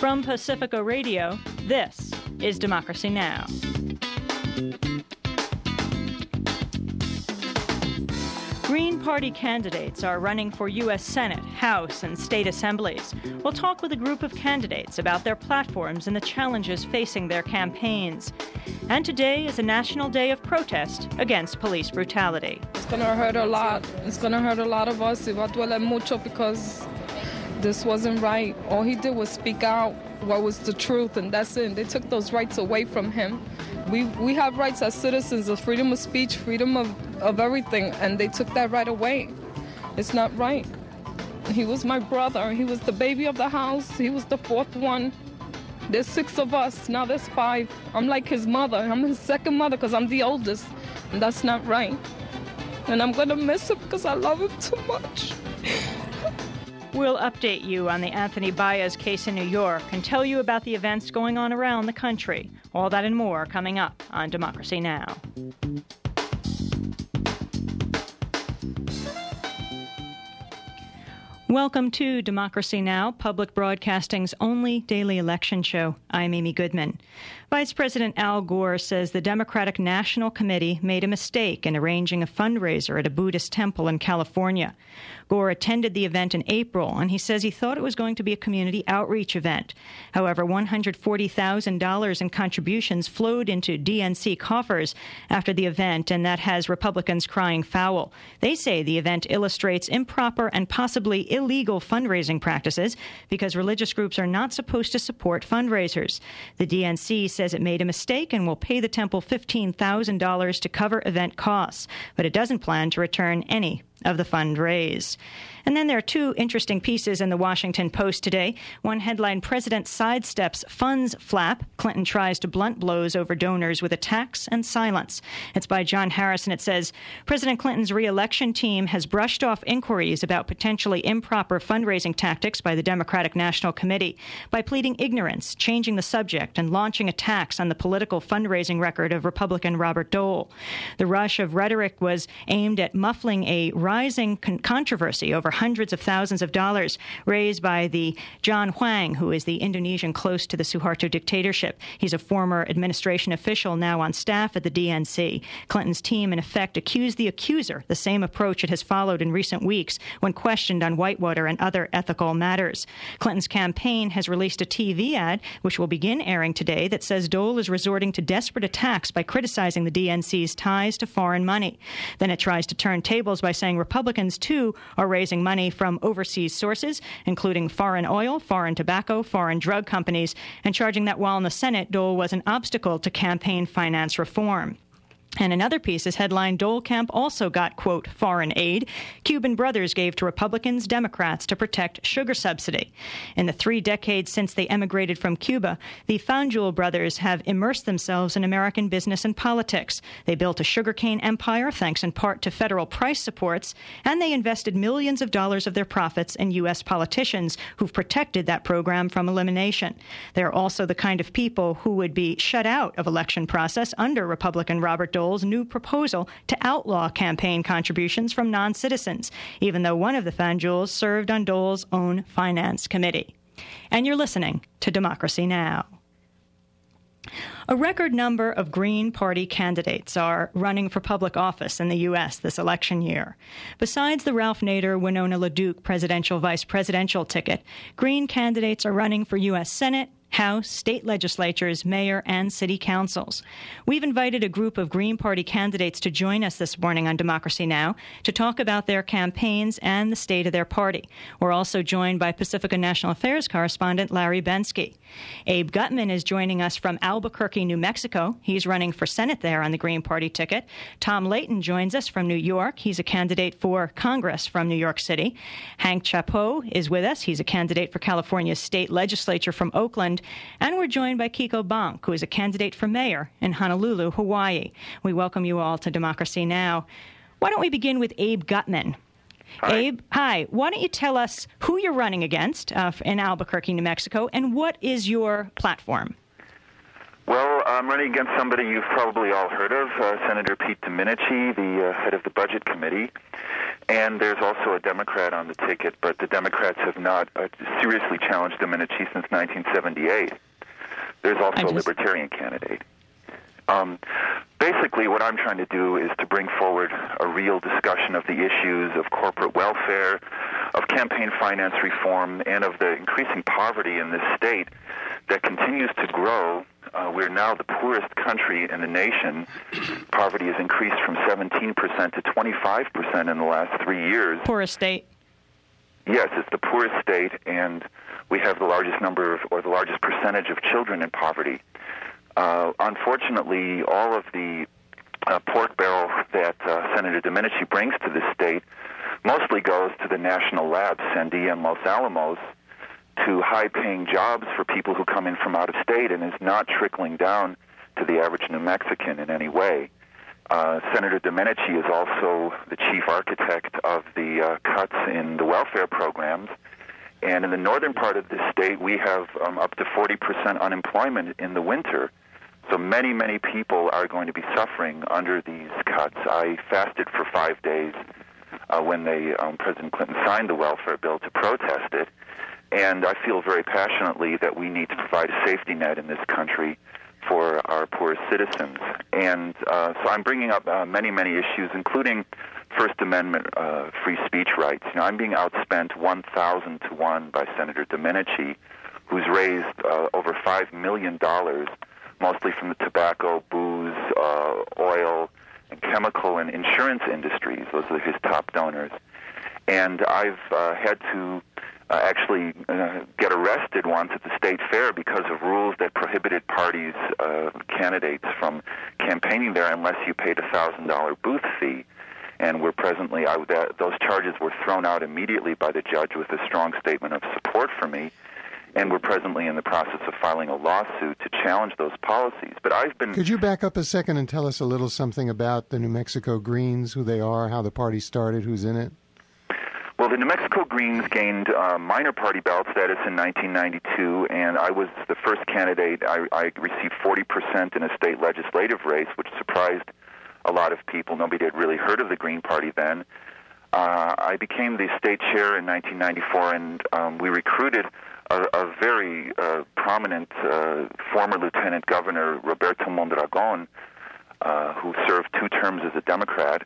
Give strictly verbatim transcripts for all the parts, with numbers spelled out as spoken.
From Pacifica Radio, this is Democracy Now! Green Party candidates are running for U S Senate, House, and state assemblies. We'll talk with a group of candidates about their platforms and the challenges facing their campaigns. And today is a national day of protest against police brutality. It's going to hurt a lot. It's going to hurt a lot of us. It va a doler mucho because this wasn't right. All he did was speak out what was the truth, and that's it. They took those rights away from him. We we have rights as citizens of freedom of speech, freedom of, of everything, and they took that right away. It's not right. He was my brother. He was the baby of the house. He was the fourth one. There's six of us. Now there's five. I'm like his mother. I'm his second mother because I'm the oldest, and that's not right. And I'm going to miss him because I love him too much. We'll update you on the Anthony Baez case in New York and tell you about the events going on around the country. All that and more coming up on Democracy Now! Welcome to Democracy Now!, Public Broadcasting's only daily election show. I'm Amy Goodman. Vice President Al Gore says the Democratic National Committee made a mistake in arranging a fundraiser at a Buddhist temple in California. Gore attended the event in April, and he says he thought it was going to be a community outreach event. However, one hundred forty thousand dollars in contributions flowed into D N C coffers after the event, and that has Republicans crying foul. They say the event illustrates improper and possibly illegal fundraising practices because religious groups are not supposed to support fundraisers. The D N C says it made a mistake and will pay the temple fifteen thousand dollars to cover event costs, but it doesn't plan to return any of the fund raised. And then there are two interesting pieces in the Washington Post today. One headline, President sidesteps funds flap. Clinton tries to blunt blows over donors with attacks and silence. It's by John Harris, and it says, President Clinton's re-election team has brushed off inquiries about potentially improper fundraising tactics by the Democratic National Committee by pleading ignorance, changing the subject, and launching attacks on the political fundraising record of Republican Robert Dole. The rush of rhetoric was aimed at muffling a rising con- controversy over hundreds of thousands of dollars raised by the John Huang, who is the Indonesian close to the Suharto dictatorship. He's a former administration official now on staff at the D N C. Clinton's team, in effect, accused the accuser, the same approach it has followed in recent weeks when questioned on Whitewater and other ethical matters. Clinton's campaign has released a T V ad, which will begin airing today, that says Dole is resorting to desperate attacks by criticizing the D N C's ties to foreign money. Then it tries to turn tables by saying Republicans, too, are raising money from overseas sources, including foreign oil, foreign tobacco, foreign drug companies, and charging that while in the Senate, Dole was an obstacle to campaign finance reform. And another piece is headline, Dole Camp also got, quote, foreign aid Cuban brothers gave to Republicans, Democrats to protect sugar subsidy. In the three decades since they emigrated from Cuba, the Fanjul brothers have immersed themselves in American business and politics. They built a sugarcane empire, thanks in part to federal price supports, and they invested millions of dollars of their profits in U S politicians who've protected that program from elimination. They're also the kind of people who would be shut out of election process under Republican Robert Dole new proposal to outlaw campaign contributions from non-citizens, even though one of the Fanjuls served on Dole's own finance committee. And you're listening to Democracy Now! A record number of Green Party candidates are running for public office in the U S this election year. Besides the Ralph Nader, Winona LaDuke presidential vice presidential ticket, Green candidates are running for U S Senate, House, state legislatures, mayor, and city councils. We've invited a group of Green Party candidates to join us this morning on Democracy Now! To talk about their campaigns and the state of their party. We're also joined by Pacifica National Affairs correspondent Larry Bensky. Abe Gutman is joining us from Albuquerque, New Mexico. He's running for Senate there on the Green Party ticket. Tom Layton joins us from New York. He's a candidate for Congress from New York City. Hank Chapeau is with us. He's a candidate for California's state legislature from Oakland. And we're joined by Kiko Bonk, who is a candidate for mayor in Honolulu, Hawaii. We welcome you all to Democracy Now! Why don't we begin with Abe Gutman? Hi. Abe, hi. Why don't you tell us who you're running against uh, in Albuquerque, New Mexico, and what is your platform? Well, I'm running against somebody you've probably all heard of, uh, Senator Pete Domenici, the uh, head of the Budget Committee. And there's also a Democrat on the ticket, but the Democrats have not uh, seriously challenged Domenici since nineteen seventy-eight. There's also just... a Libertarian candidate. Um, basically, what I'm trying to do is to bring forward a real discussion of the issues of corporate welfare, of campaign finance reform, and of the increasing poverty in this state that continues to grow. Uh, we're now the poorest country in the nation. Poverty has increased from seventeen percent to twenty-five percent in the last three years. Poorest state. Yes, it's the poorest state, and we have the largest number of, or the largest percentage of children in poverty. Uh, unfortunately, all of the uh, pork barrel that uh, Senator Domenici brings to this state mostly goes to the national labs, Sandia and Los Alamos, to high-paying jobs for people who come in from out of state, and is not trickling down to the average New Mexican in any way. Uh, Senator Domenici is also the chief architect of the uh, cuts in the welfare programs, and in the northern part of the state, we have um, up to forty percent unemployment in the winter. So many, many people are going to be suffering under these cuts. I fasted for five days uh, when they, um, President Clinton signed the welfare bill to protest it. And I feel very passionately that we need to provide a safety net in this country for our poorest citizens. And uh, so I'm bringing up uh, many, many issues, including First Amendment uh, free speech rights. You know, I'm being outspent one thousand to one by Senator Domenici, who's raised uh, over five million dollars, mostly from the tobacco, booze, uh, oil, and chemical and insurance industries. Those are his top donors. And I've uh, had to uh, actually uh, get arrested once at the state fair because of rules that prohibited parties, uh, candidates from campaigning there unless you paid a one thousand dollars booth fee. And we're presently, I, that, those charges were thrown out immediately by the judge with a strong statement of support for me. And we're presently in the process of filing a lawsuit to challenge those policies. But I've been... Could you back up a second and tell us a little something about the New Mexico Greens, who they are, how the party started, who's in it? Well, the New Mexico Greens gained uh, minor party ballot status in nineteen ninety-two, and I was the first candidate. I, I received forty percent in a state legislative race, which surprised a lot of people. Nobody had really heard of the Green Party then. Uh, I became the state chair in nineteen ninety-four, and um, we recruited a, a very uh, prominent uh, former Lieutenant Governor, Roberto Mondragon, uh, who served two terms as a Democrat.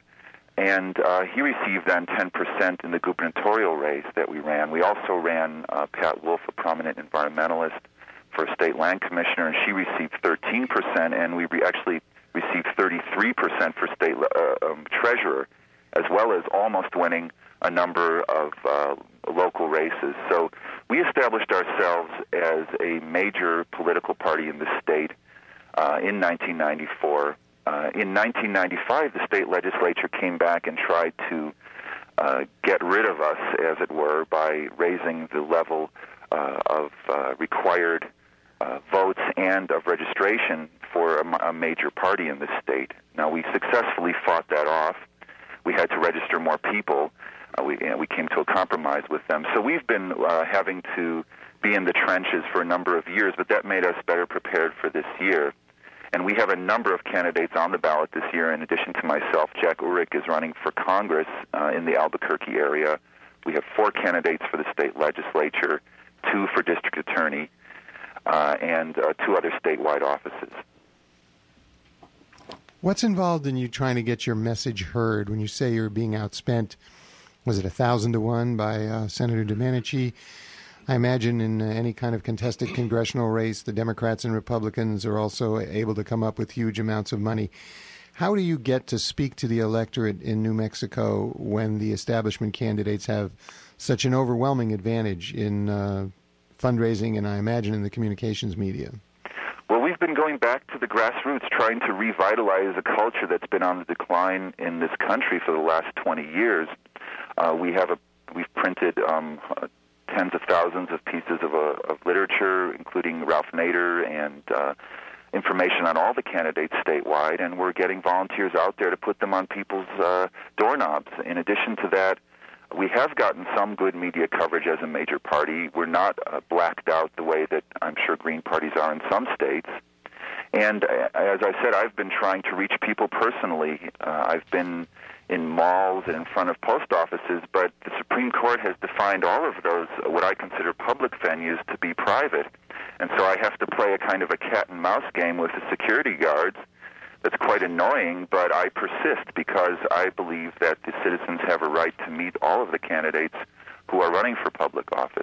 And uh, he received then ten percent in the gubernatorial race that we ran. We also ran uh, Pat Wolf, a prominent environmentalist, for state land commissioner, and she received thirteen percent, and we re- actually received thirty-three percent for state uh, um, treasurer, as well as almost winning a number of uh, local races. So we established ourselves as a major political party in the state uh, in nineteen ninety-four. Uh, in nineteen ninety-five, the state legislature came back and tried to uh, get rid of us, as it were, by raising the level uh, of uh, required uh, votes and of registration for a, a major party in the state. Now, we successfully fought that off. We had to register more people. Uh, we, you know, we came to a compromise with them. So we've been uh, having to be in the trenches for a number of years, but that made us better prepared for this year. And we have a number of candidates on the ballot this year. In addition to myself, Jack Ulrich is running for Congress uh, in the Albuquerque area. We have four candidates for the state legislature, two for district attorney, uh, and uh, two other statewide offices. What's involved in you trying to get your message heard when you say you're being outspent? Was it a thousand to one by uh, Senator Domenici? I imagine in uh, any kind of contested congressional race, the Democrats and Republicans are also able to come up with huge amounts of money. How do you get to speak to the electorate in New Mexico when the establishment candidates have such an overwhelming advantage in uh, fundraising and I imagine in the communications media? Well, we've been going back to the grassroots, trying to revitalize a culture that's been on the decline in this country for the last twenty years. Uh, we have a we've printed um, uh, tens of thousands of pieces of, uh, of literature, including Ralph Nader, and uh, information on all the candidates statewide, and we're getting volunteers out there to put them on people's uh, doorknobs. In addition to that, we have gotten some good media coverage as a major party. We're not uh, blacked out the way that I'm sure Green parties are in some states. And uh, as I said, I've been trying to reach people personally. Uh, I've been in malls and in front of post offices, but the Supreme Court has defined all of those, uh, what I consider public venues, to be private. And so I have to play a kind of a cat and mouse game with the security guards. That's quite annoying, but I persist because I believe that the citizens have a right to meet all of the candidates who are running for public office.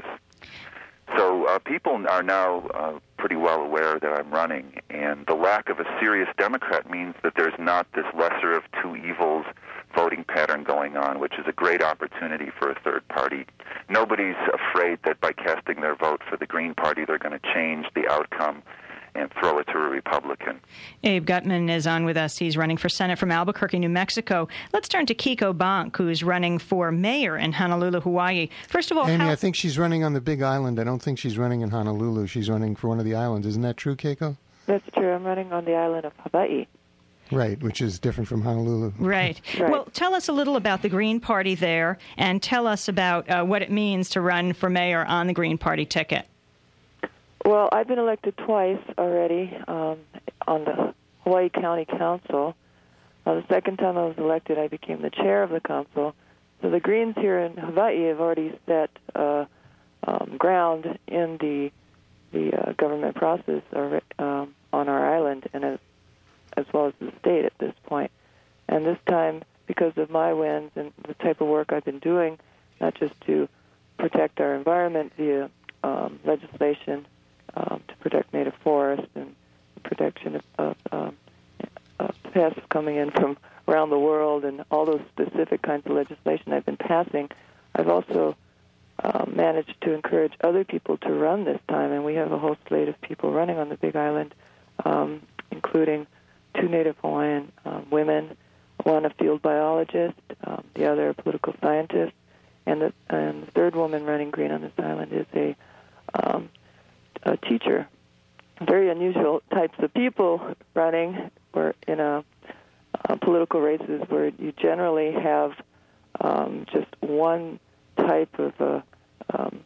So uh, people are now uh, pretty well aware that I'm running, and the lack of a serious Democrat means that there's not this lesser of two evils voting pattern going on, which is a great opportunity for a third party. Nobody's afraid that by casting their vote for the Green Party, they're going to change the outcome and throw it to a Republican. Abe Gutman is on with us. He's running for Senate from Albuquerque, New Mexico. Let's turn to Kiko Bank, who's running for mayor in Honolulu, Hawaii. First of all, Amy, how- I think she's running on the Big Island. I don't think she's running in Honolulu. She's running for one of the islands. Isn't that true, Keiko? That's true. I'm running on the island of Hawaii. Right, which is different from Honolulu. Right. Right. Well, tell us a little about the Green Party there, and tell us about uh, what it means to run for mayor on the Green Party ticket. Well, I've been elected twice already um, on the Hawaii County Council. Uh, the second time I was elected, I became the chair of the council. So the Greens here in Hawaii have already set uh, um, ground in the the uh, government process or, um, on our island, and as, as well as the state at this point. And this time, because of my wins and the type of work I've been doing, not just to protect our environment via um, legislation, Um, to protect native forests and protection of, of, um, of pests coming in from around the world and all those specific kinds of legislation I've been passing, I've also uh, managed to encourage other people to run this time, and we have a whole slate of people running on the Big Island, um, including two Native Hawaiian um, women, one a field biologist, um, the other a political scientist, and the, and the third woman running green on this island is a um, a teacher. Very unusual types of people running. We're in a uh, political races where you generally have um, just one type of a, um,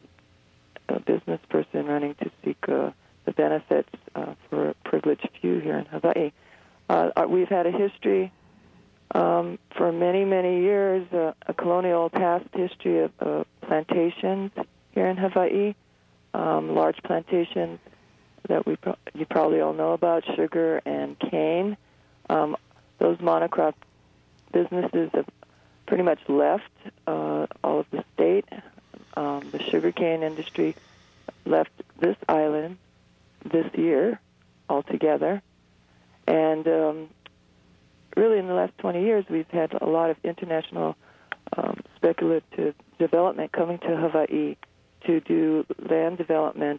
a business person running to seek uh, the benefits uh, for a privileged few here in Hawaii. Uh, we've had a history um, for many, many years, uh, a colonial past history of uh, plantations here in Hawaii. Um, large plantations that we pro- you probably all know about, sugar and cane. Um, those monocrop businesses have pretty much left uh, all of the state. Um, the sugarcane industry left this island this year altogether. And um, really in the last twenty years, we've had a lot of international um, speculative development coming to Hawaii to do land development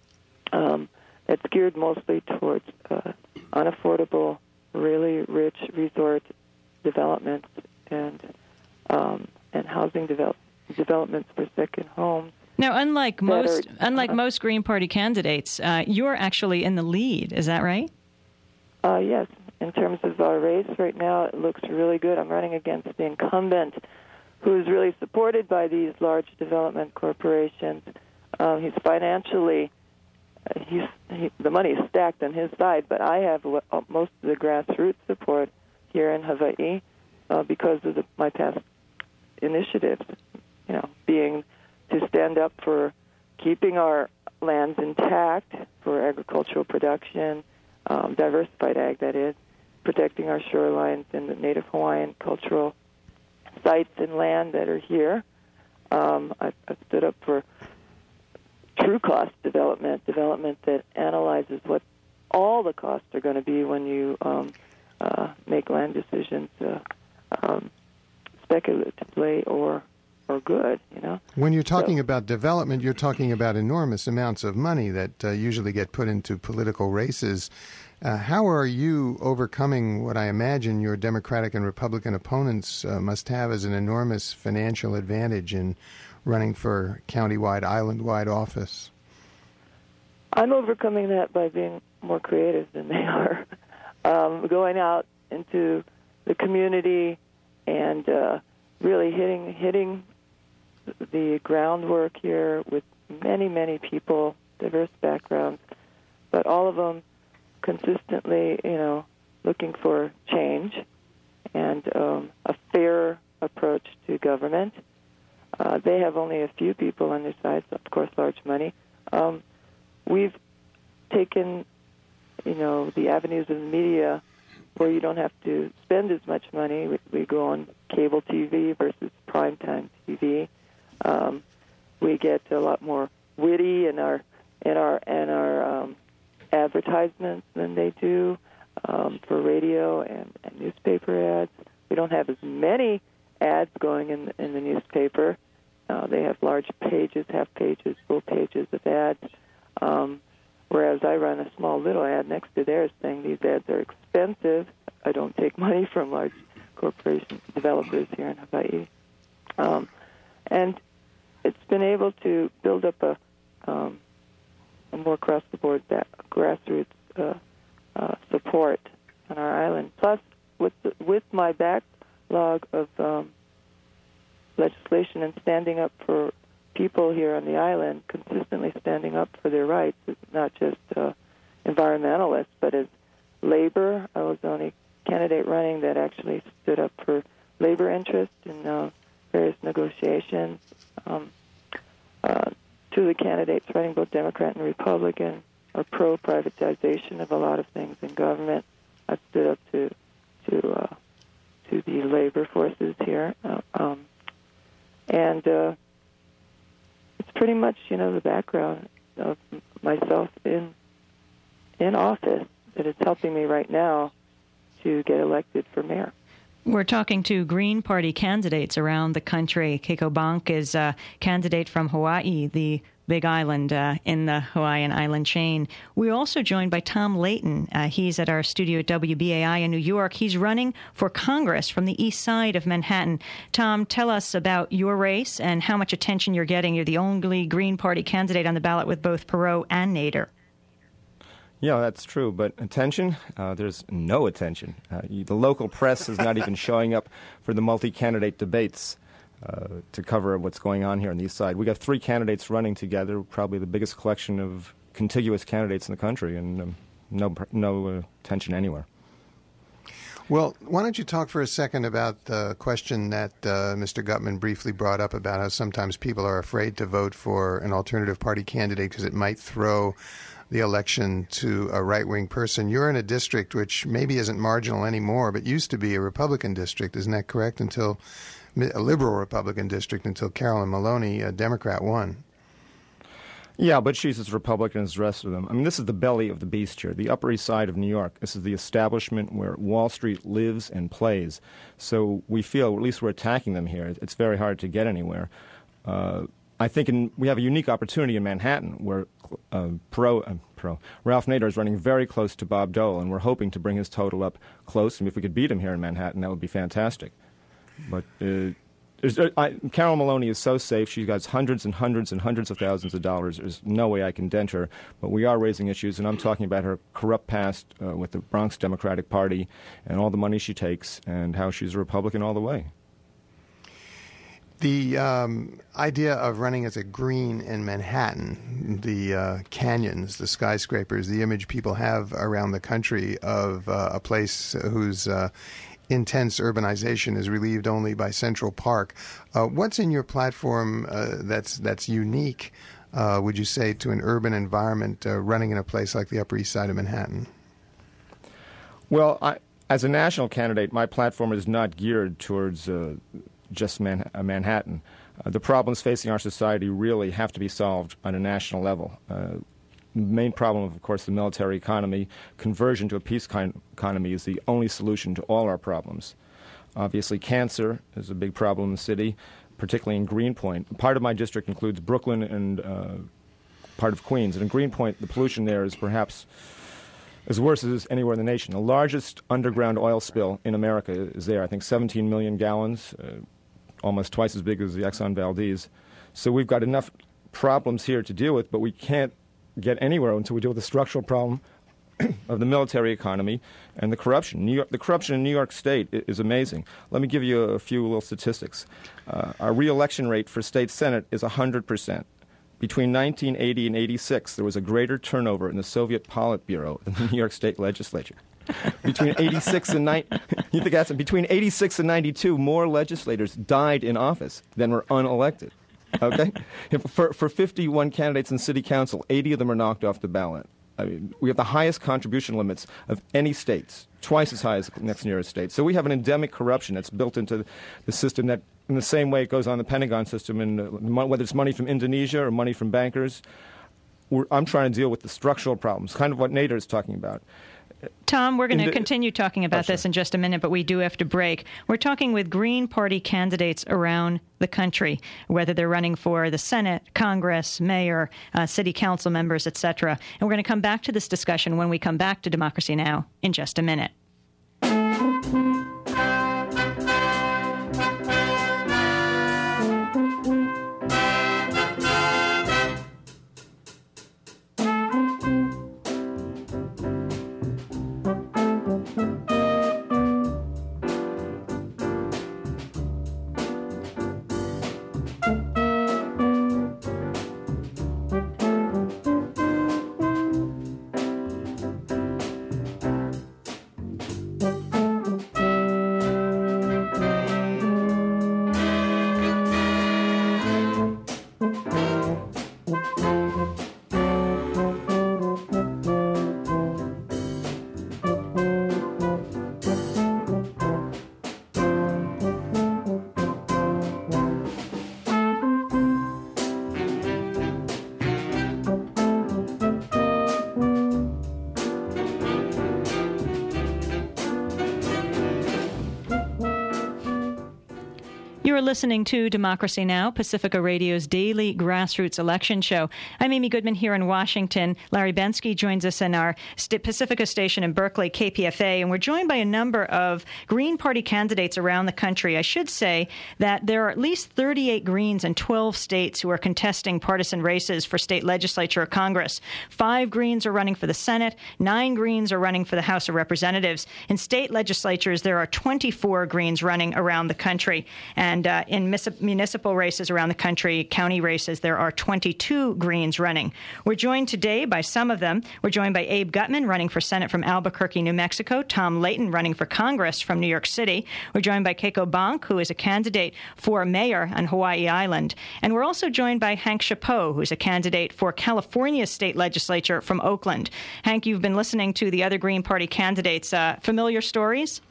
um, that's geared mostly towards uh, unaffordable, really rich resort developments and um, and housing develop- developments for second homes. Now, unlike most are, unlike uh, most Green Party candidates, uh, you're actually in the lead. Is that right? Uh, yes. In terms of our race right now, it looks really good. I'm running against the incumbent, who is really supported by these large development corporations. Um, he's financially, uh, he's he, the money is stacked on his side, but I have uh, most of the grassroots support here in Hawaii uh, because of the, my past initiatives, you know, being to stand up for keeping our lands intact for agricultural production, um, diversified ag, that is, protecting our shorelines and the Native Hawaiian cultural sites and land that are here. Um, I've, I've stood up for true cost development, development that analyzes what all the costs are going to be when you um, uh, make land decisions uh, um, speculatively or or good, you know. When you're talking So- about development, you're talking about enormous amounts of money that uh, usually get put into political races. Uh, how are you overcoming what I imagine your Democratic and Republican opponents uh, must have as an enormous financial advantage in running for countywide, island-wide office? I'm overcoming that by being more creative than they are, um, going out into the community and uh, really hitting hitting the groundwork here with many, many people, diverse backgrounds, but all of them consistently, you know, looking for change and um, a fair approach to government. Uh, they have only a few people on their side, so of course, large money. Um, we've taken, you know, the avenues of the media where you don't have to spend as much money. We, we go on cable T V versus primetime T V. Um, we get a lot more witty in our in our in our um, advertisements than they do um, for radio and, and newspaper ads. We don't have as many ads going in in the newspaper. Uh, they have large pages, half pages, full pages of ads. Um, whereas I run a small little ad next to theirs saying these ads are expensive. I don't take money from large corporation developers here in Hawaii. Um, and it's been able to build up a, um, a more across-the-board back, grassroots uh, uh, support on our island. Plus, with the, with my backlog of um, legislation and standing up for people here on the island, consistently standing up for their rights, not just uh, environmentalists, but as labor. I was the only candidate running that actually stood up for labor interests in uh, various negotiations. Um, uh, two of the candidates running, both Democrat and Republican, are pro-privatization of a lot of things in government. I stood up to to uh, to the labor forces here, uh, um, and uh, it's pretty much, you know, the background of myself in in office that is helping me right now to get elected for mayor. We're talking to Green Party candidates around the country. Keiko Bank is a candidate from Hawaii, the Big Island uh, in the Hawaiian island chain. We're also joined by Tom Layton. Uh, he's at our studio at W B A I in New York. He's running for Congress from the east side of Manhattan. Tom, tell us about your race and how much attention you're getting. You're the only Green Party candidate on the ballot with both Perot and Nader. Yeah, that's true. But attention, uh, there's no attention. Uh, you, the local press is not even showing up for the multi-candidate debates uh, to cover what's going on here on the east side. We got three candidates running together, probably the biggest collection of contiguous candidates in the country, and um, no no uh, attention anywhere. Well, why don't you talk for a second about the question that uh, Mister Gutman briefly brought up about how sometimes people are afraid to vote for an alternative party candidate because it might throw the election to a right-wing person. You're in a district which maybe isn't marginal anymore, but used to be a Republican district. Isn't that correct? Until a liberal Republican district until Carolyn Maloney, a Democrat, won. Yeah, but she's as Republican as the rest of them. I mean, this is the belly of the beast here, the Upper East Side of New York. This is the establishment where Wall Street lives and plays. So we feel, at least we're attacking them here. It's very hard to get anywhere. Uh, I think in, we have a unique opportunity in Manhattan where uh, Pro, uh, Pro, Ralph Nader is running very close to Bob Dole, and we're hoping to bring his total up close. And if we could beat him here in Manhattan, that would be fantastic. But uh, uh, I, Carol Maloney is so safe. She got hundreds and hundreds and hundreds of thousands of dollars. There's no way I can dent her. But we are raising issues, and I'm talking about her corrupt past uh, with the Bronx Democratic Party and all the money she takes and how she's a Republican all the way. The um, idea of running as a green in Manhattan, the uh, canyons, the skyscrapers, the image people have around the country of uh, a place whose uh, intense urbanization is relieved only by Central Park. Uh, what's in your platform uh, that's that's unique, uh, would you say, to an urban environment uh, running in a place like the Upper East Side of Manhattan? Well, I, as a national candidate, my platform is not geared towards Uh, just Man- uh, Manhattan. Uh, the problems facing our society really have to be solved on a national level. Uh, the main problem, of course, the military economy. Conversion to a peace con- economy is the only solution to all our problems. Obviously, cancer is a big problem in the city, particularly in Greenpoint. Part of my district includes Brooklyn and uh, part of Queens. And in Greenpoint, the pollution there is perhaps as worse as anywhere in the nation. The largest underground oil spill in America is there. I think seventeen million gallons, uh, almost twice as big as the Exxon Valdez. So we've got enough problems here to deal with, but we can't get anywhere until we deal with the structural problem of the military economy and the corruption. New York, the corruption in New York State is amazing. Let me give you a few little statistics. Uh, our re-election rate for state senate is one hundred percent. between nineteen eighty and eighty-six, there was a greater turnover in the Soviet Politburo than the New York State Legislature. Between eighty-six and ni- you think that's between eighty-six and ninety-two, more legislators died in office than were unelected. Okay, for for fifty-one candidates in city council, eighty of them are knocked off the ballot. I mean, we have the highest contribution limits of any states, twice as high as the next nearest state. So we have an endemic corruption that's built into the system that, in the same way it goes on the Pentagon system, and uh, whether it's money from Indonesia or money from bankers. We're, I'm trying to deal with the structural problems, kind of what Nader is talking about. Tom, we're going to the, continue talking about oh, sure. this in just a minute, but we do have to break. We're talking with Green Party candidates around the country, whether they're running for the Senate, Congress, mayor, uh, city council members, et cetera. And we're going to come back to this discussion when we come back to Democracy Now! In just a minute. You are listening to Democracy Now!, Pacifica Radio's daily grassroots election show. I'm Amy Goodman here in Washington. Larry Bensky joins us in our St- Pacifica station in Berkeley, K P F A, and we're joined by a number of Green Party candidates around the country. I should say that there are at least thirty-eight Greens in twelve states who are contesting partisan races for state legislature or Congress. Five Greens are running for the Senate. Nine Greens are running for the House of Representatives. In state legislatures, there are twenty-four Greens running around the country. And uh, in mis- municipal races around the country, county races, there are twenty-two Greens running. We're joined today by some of them. We're joined by Abe Gutman, running for Senate from Albuquerque, New Mexico. Tom Layton, running for Congress from New York City. We're joined by Keiko Bank, who is a candidate for mayor on Hawaii Island. And we're also joined by Hank Chapeau, who's a candidate for California's state legislature from Oakland. Hank, you've been listening to the other Green Party candidates. Uh, familiar stories?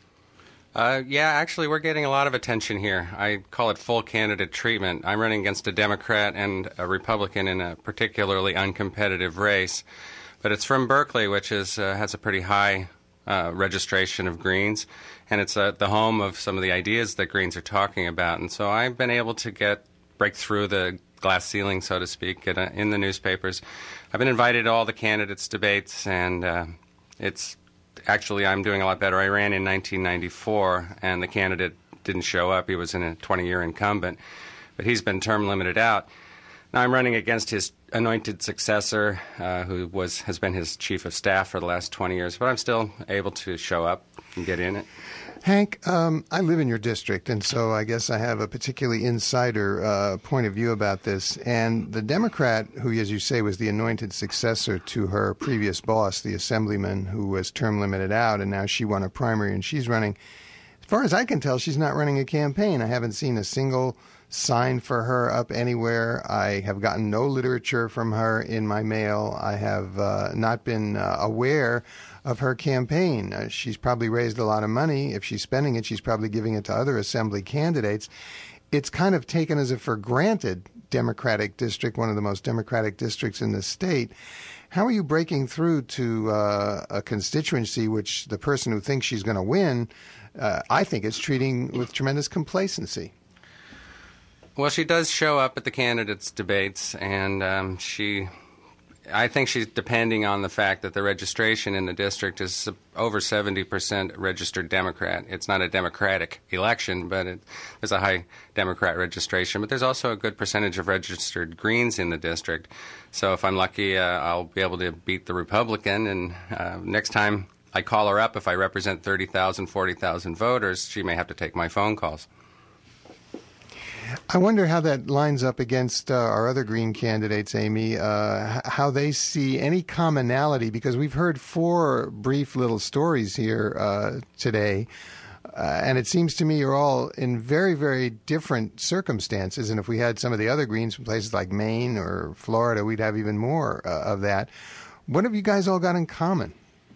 Uh, yeah, actually, we're getting a lot of attention here. I call it full candidate treatment. I'm running against a Democrat and a Republican in a particularly uncompetitive race. But it's from Berkeley, which is uh, has a pretty high uh, registration of Greens. And it's uh, the home of some of the ideas that Greens are talking about. And so I've been able to get break through the glass ceiling, so to speak, get, uh, in the newspapers. I've been invited to all the candidates' debates, and uh, it's actually I'm doing a lot better. I ran in nineteen ninety-four, and the candidate didn't show up. He was in a twenty-year incumbent, but he's been term limited out. Now I'm running against his anointed successor, uh, who was has been his chief of staff for the last twenty years, but I'm still able to show up and get in it. Hank, um, I live in your district, and so I guess I have a particularly insider uh, point of view about this. And the Democrat, who, as you say, was the anointed successor to her previous boss, the assemblyman who was term limited out, and now she won a primary and she's running. As far as I can tell, she's not running a campaign. I haven't seen a single sign for her up anywhere. I have gotten no literature from her in my mail. I have uh, not been uh, aware of her campaign. Uh, she's probably raised a lot of money. If she's spending it, she's probably giving it to other assembly candidates. It's kind of taken as a for granted Democratic district, one of the most Democratic districts in the state. How are you breaking through to uh, a constituency which the person who thinks she's going to win, uh, I think, is treating with tremendous complacency? Well, she does show up at the candidates' debates, and um, she, I think she's depending on the fact that the registration in the district is over seventy percent registered Democrat. It's not a Democratic election, but it, there's a high Democrat registration. But there's also a good percentage of registered Greens in the district. So if I'm lucky, uh, I'll be able to beat the Republican, and uh, next time I call her up, if I represent thirty thousand, forty thousand voters, she may have to take my phone calls. I wonder how that lines up against uh, our other Green candidates, Amy, uh, how they see any commonality, because we've heard four brief little stories here uh, today, uh, and it seems to me you're all in very, very different circumstances, and if we had some of the other Greens from places like Maine or Florida, we'd have even more uh, of that. What have you guys all got in common?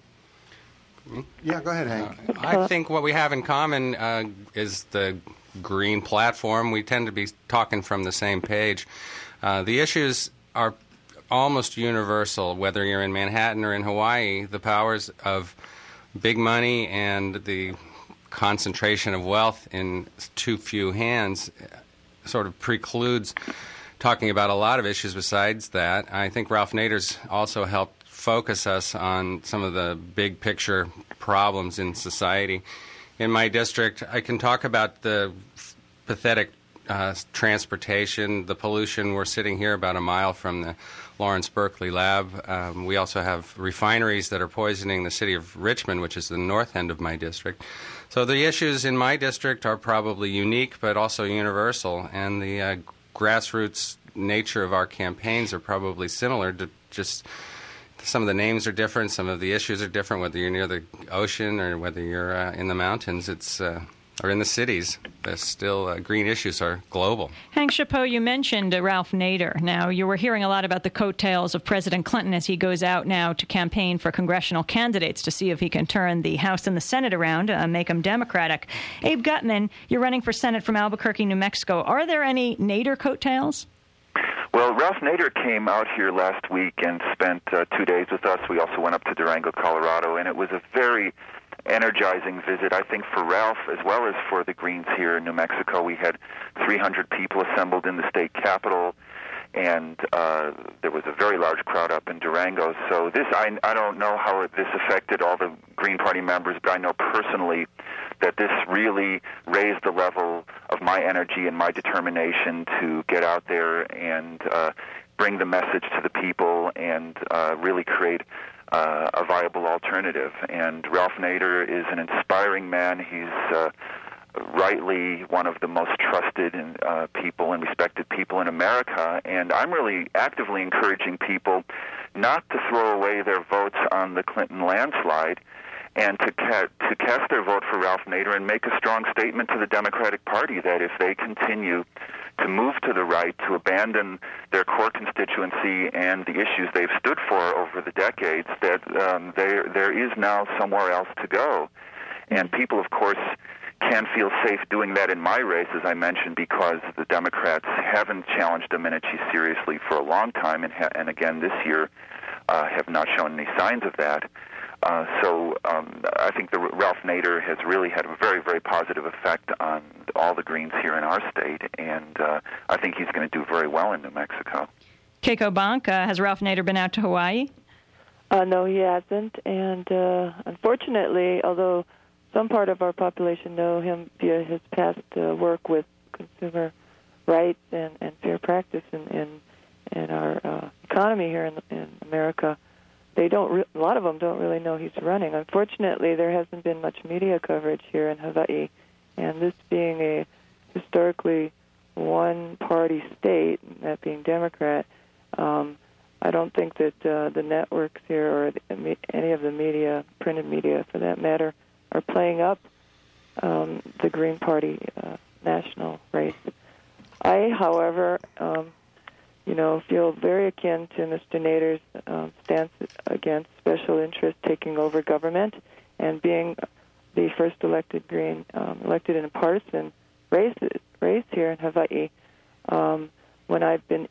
Yeah, go ahead, Hank. Uh, I think what we have in common uh, is the Green platform. We tend to be talking from the same page. Uh, the issues are almost universal, whether you're in Manhattan or in Hawaii. The powers of big money and the concentration of wealth in too few hands sort of precludes talking about a lot of issues besides that. I think Ralph Nader's also helped focus us on some of the big picture problems in society. In my district, I can talk about the f- pathetic uh, transportation, the pollution. We're sitting here about a mile from the Lawrence Berkeley lab. Um, we also have refineries that are poisoning the city of Richmond, which is the north end of my district. So the issues in my district are probably unique, but also universal, and the uh, grassroots nature of our campaigns are probably similar to just some of the names are different, some of the issues are different, whether you're near the ocean or whether you're uh, in the mountains, it's uh, or in the cities. There's still uh, green issues are global. Hank Chapeau, you mentioned uh, Ralph Nader. Now, you were hearing a lot about the coattails of President Clinton as he goes out now to campaign for congressional candidates to see if he can turn the House and the Senate around, uh, make them Democratic. Abe Gutman, you're running for Senate from Albuquerque, New Mexico. Are there any Nader coattails? Well, Ralph Nader came out here last week and spent uh, two days with us. We also went up to Durango, Colorado, and it was a very energizing visit, I think, for Ralph as well as for the Greens here in New Mexico. We had three hundred people assembled in the state capitol, and uh, there was a very large crowd up in Durango. So this, I, I don't know how this affected all the Green Party members, but I know personally that this really raised the level of my energy and my determination to get out there and uh, bring the message to the people and uh, really create uh, a viable alternative. And Ralph Nader is an inspiring man. He's uh, rightly one of the most trusted uh, people and respected people in America. And I'm really actively encouraging people not to throw away their votes on the Clinton landslide, and to ca- to cast their vote for Ralph Nader and make a strong statement to the Democratic Party that if they continue to move to the right, to abandon their core constituency and the issues they've stood for over the decades, that um, there there is now somewhere else to go. And people, of course, can feel safe doing that in my race, as I mentioned, because the Democrats haven't challenged Domenici seriously for a long time, and, ha- and again this year uh, have not shown any signs of that. Uh, so um, I think the Ralph Nader has really had a very, very positive effect on all the Greens here in our state, and uh, I think he's going to do very well in New Mexico. Keiko Bonk, uh, has Ralph Nader been out to Hawaii? Uh, no, he hasn't, and uh, unfortunately, although some part of our population know him via his past uh, work with consumer rights and, and fair practice in, in, in our uh, economy here in, in America, They don't. Re- a lot of them don't really know he's running. Unfortunately, there hasn't been much media coverage here in Hawaii, and this being a historically one-party state, that being Democrat, um, I don't think that uh, the networks here or the, any of the media, printed media for that matter, are playing up um, the Green Party uh, national race. I, however, um, you know, feel very akin to Mister Nader's um, stance against special interests taking over government and being the first elected Green, um, elected in a partisan race, race here in Hawaii. Um, when I've been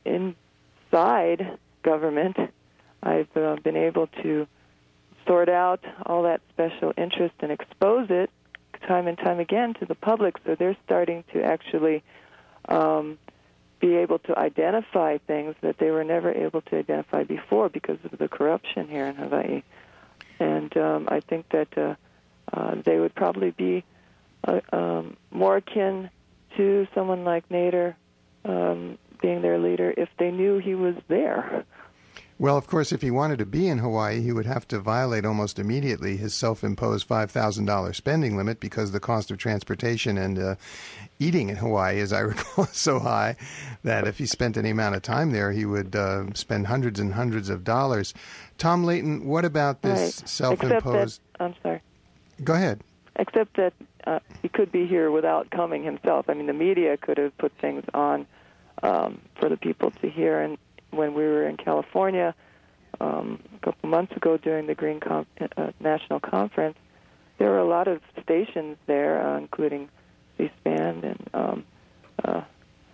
inside government, I've uh, been able to sort out all that special interest and expose it time and time again to the public, so they're starting to actually um, be able to identify things that they were never able to identify before because of the corruption here in Hawaii. And um, I think that uh, uh, they would probably be uh, um, more akin to someone like Nader um, being their leader if they knew he was there. Well, of course, if he wanted to be in Hawaii, he would have to violate almost immediately his self-imposed five thousand dollars spending limit because the cost of transportation and uh, eating in Hawaii, as I recall, is so high that if he spent any amount of time there, he would uh, spend hundreds and hundreds of dollars. Tom Leighton, what about this right. self-imposed... Except that, I'm sorry. Go ahead. Except that uh, he could be here without coming himself. I mean, the media could have put things on um, for the people to hear, and when we were in California um, a couple months ago during the Green Com- uh, National Conference, there were a lot of stations there, uh, including C-SPAN and um, uh,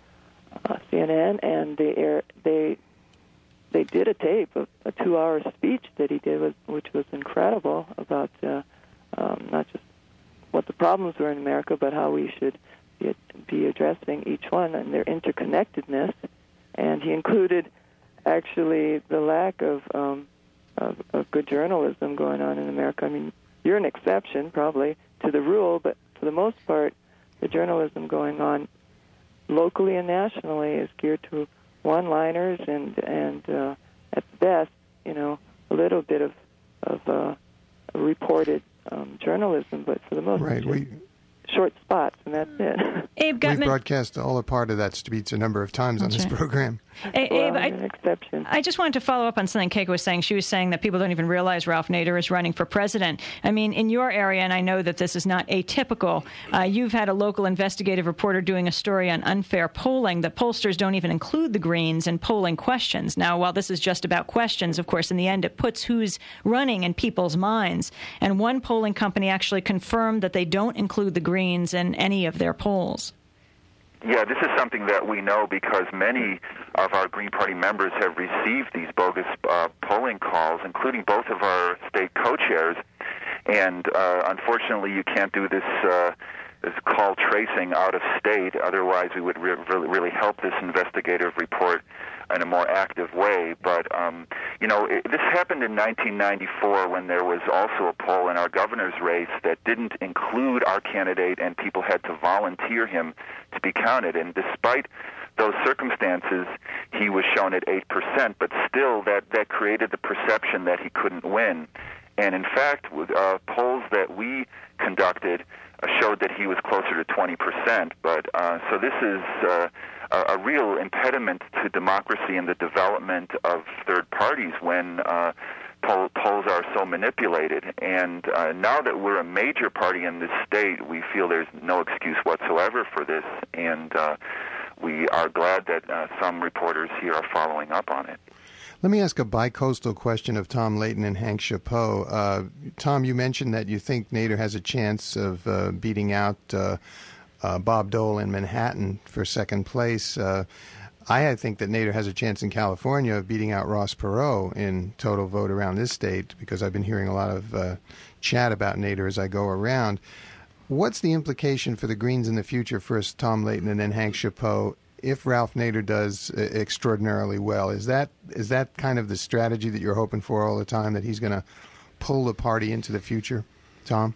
uh, C N N, and they air, they they did a tape, of a two-hour speech that he did, which was incredible, about uh, um, not just what the problems were in America, but how we should be, be addressing each one and their interconnectedness. And he included actually the lack of, um, of of good journalism going on in America. I mean, you're an exception probably to the rule, but for the most part, the journalism going on locally and nationally is geared to one-liners and and uh, at best, you know, a little bit of of uh, reported um, journalism, but for the most part, right. we, short spots, and that's it. Abe Gutman. We've broadcast all or part of that speech a number of times That's on this right. program. A- well, Abe, I, an exception. I just wanted to follow up on something Keiko was saying. She was saying that people don't even realize Ralph Nader is running for president. I mean, in your area, and I know that this is not atypical, uh, you've had a local investigative reporter doing a story on unfair polling, that pollsters don't even include the Greens in polling questions. Now, while this is just about questions, of course, in the end, it puts who's running in people's minds. And one polling company actually confirmed that they don't include the Greens in any of their polls. Yeah, this is something that we know because many of our Green Party members have received these bogus uh, polling calls, including both of our state co-chairs. And uh, unfortunately, you can't do this, uh, this call tracing out of state. Otherwise, we would re- really, really help this investigative report in a more active way. But, um, you know, it, this happened in nineteen ninety-four when there was also a poll in our governor's race that didn't include our candidate, and people had to volunteer him to be counted. And despite those circumstances, he was shown at eight percent, but still that, that created the perception that he couldn't win. And in fact, with, uh, polls that we conducted uh, showed that he was closer to twenty percent. But uh, so this is uh, a, a real impediment to democracy and the development of third parties when uh, poll, polls are so manipulated. And uh, now that we're a major party in this state, we feel there's no excuse whatsoever for this. And uh, we are glad that uh, some reporters here are following up on it. Let me ask a bi-coastal question of Tom Leighton and Hank Chapeau. Uh, Tom, you mentioned that you think Nader has a chance of uh, beating out uh, uh, Bob Dole in Manhattan for second place. Uh, I think that Nader has a chance in California of beating out Ross Perot in total vote around this state, because I've been hearing a lot of uh, chat about Nader as I go around. What's the implication for the Greens in the future, first Tom Leighton and then Hank Chapeau, if Ralph Nader does extraordinarily well? Is that is that kind of the strategy that you're hoping for all the time, that he's going to pull the party into the future? Tom?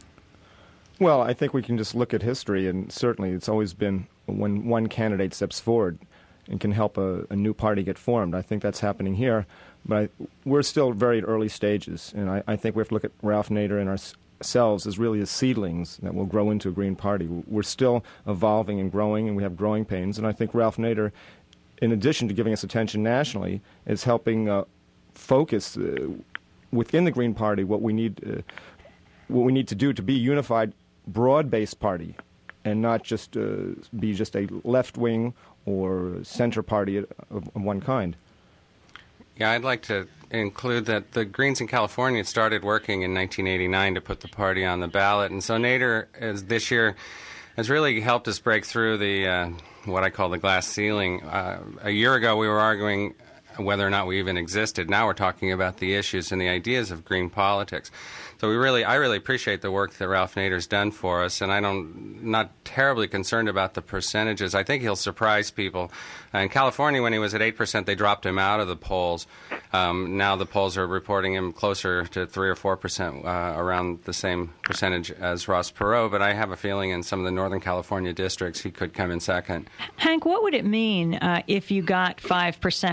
Well, I think we can just look at history, and certainly it's always been when one candidate steps forward and can help a, a new party get formed. I think that's happening here, but I, we're still very at early stages, and I, I think we have to look at Ralph Nader and our ourselves as really as seedlings that will grow into a Green Party. We're still evolving and growing, and we have growing pains. And I think Ralph Nader, in addition to giving us attention nationally, is helping uh, focus uh, within the Green Party what we need, uh, what we need to do to be a unified, broad-based party, and not just uh, be just a left-wing or center party of, of one kind. Yeah, I'd like to include that the Greens in California started working in nineteen eighty-nine to put the party on the ballot, and so Nader is, this year has really helped us break through the uh, what I call the glass ceiling. Uh, a year ago, we were arguing whether or not we even existed. Now we're talking about the issues and the ideas of green politics. So we really, I really appreciate the work that Ralph Nader's done for us, and I don't, not terribly concerned about the percentages. I think he'll surprise people. Uh, in California, when he was at eight percent, they dropped him out of the polls. Um, now the polls are reporting him closer to three or four percent, uh, around the same percentage as Ross Perot. But I have a feeling in some of the Northern California districts he could come in second. Hank, what would it mean uh, if you got five percent of the vote?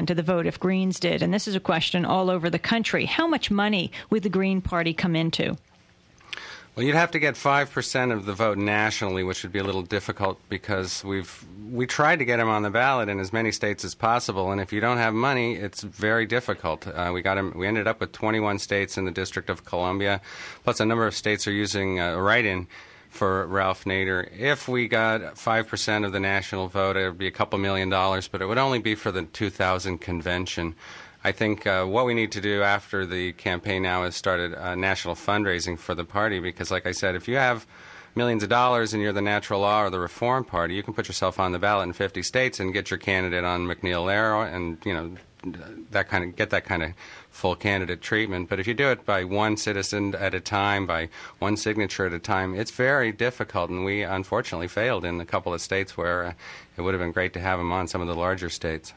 if Greens did? And this is a question all over the country. How much money would the Green Party come into? Well, you'd have to get five percent of the vote nationally, which would be a little difficult because we've we tried to get him on the ballot in as many states as possible, and if you don't have money, it's very difficult. Uh, we got him. We ended up with twenty-one states in the District of Columbia, plus a number of states are using uh, write-in for Ralph Nader. If we got five percent of the national vote, it would be a couple million dollars, but it would only be for the two thousand convention. I think uh, what we need to do after the campaign now is start uh, national fundraising for the party because, like I said, if you have millions of dollars and you're the Natural Law or the Reform Party, you can put yourself on the ballot in fifty states and get your candidate on McNeil-Lehrer and, you know, that kind of get that kind of full candidate treatment. But if you do it by one citizen at a time, by one signature at a time, it's very difficult. And we unfortunately failed in a couple of states where uh, it would have been great to have him on some of the larger states.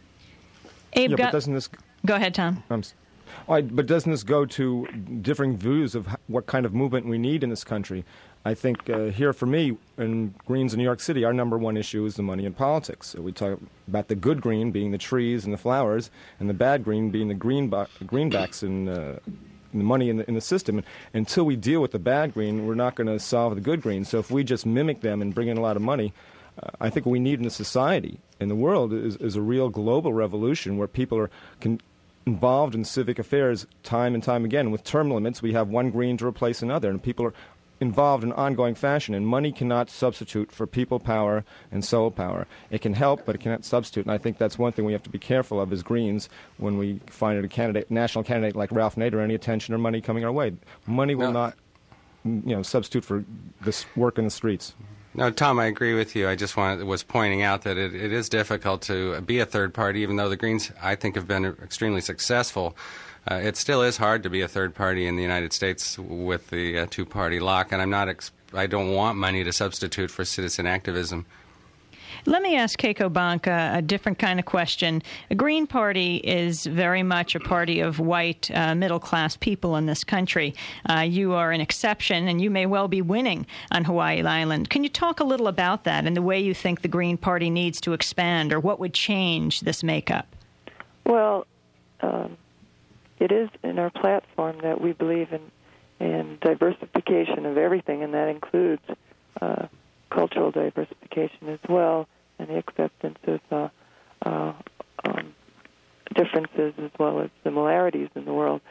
Abe, yeah, go, but doesn't this go ahead, Tom. I'm, all right, but doesn't this go to differing views of what kind of movement we need in this country? I think uh, here for me, in Greens in New York City, our number one issue is the money in politics. So we talk about the good green being the trees and the flowers, and the bad green being the greenba- greenbacks and uh, the money in the, in the system. And until we deal with the bad green, we're not going to solve the good green. So if we just mimic them and bring in a lot of money, uh, I think what we need in a society, in the world, is, is a real global revolution where people are con- involved in civic affairs time and time again. With term limits, we have one green to replace another, and people are involved in ongoing fashion, and money cannot substitute for people power and soul power. It can help, but it cannot substitute, and I think that's one thing we have to be careful of as Greens when we find a candidate, national candidate like Ralph Nader, any attention or money coming our way. Money will no. not, you know, substitute for this work in the streets. No, Tom, I agree with you. I just wanted, was pointing out that it, it is difficult to be a third party, even though the Greens, I think, have been extremely successful. Uh, it still is hard to be a third party in the United States with the uh, two-party lock, and I'm not. Ex- I don't want money to substitute for citizen activism. Let me ask Keiko Banca a different kind of question. The Green Party is very much a party of white, uh, middle-class people in this country. Uh, you are an exception, and you may well be winning on Hawaii Island. Can you talk a little about that and the way you think the Green Party needs to expand, or what would change this makeup? Well, um, it is in our platform that we believe in, in diversification of everything, and that includes uh, cultural diversification as well, and the acceptance of uh, uh, um, differences as well as similarities in the world.